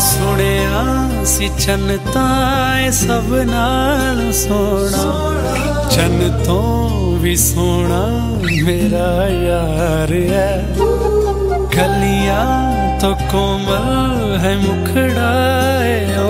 सुनिया सी चन ताए सब नाल सोना, चन तो भी सोना मेरा यार है। गलियां तो कोमल है मुखड़ा है।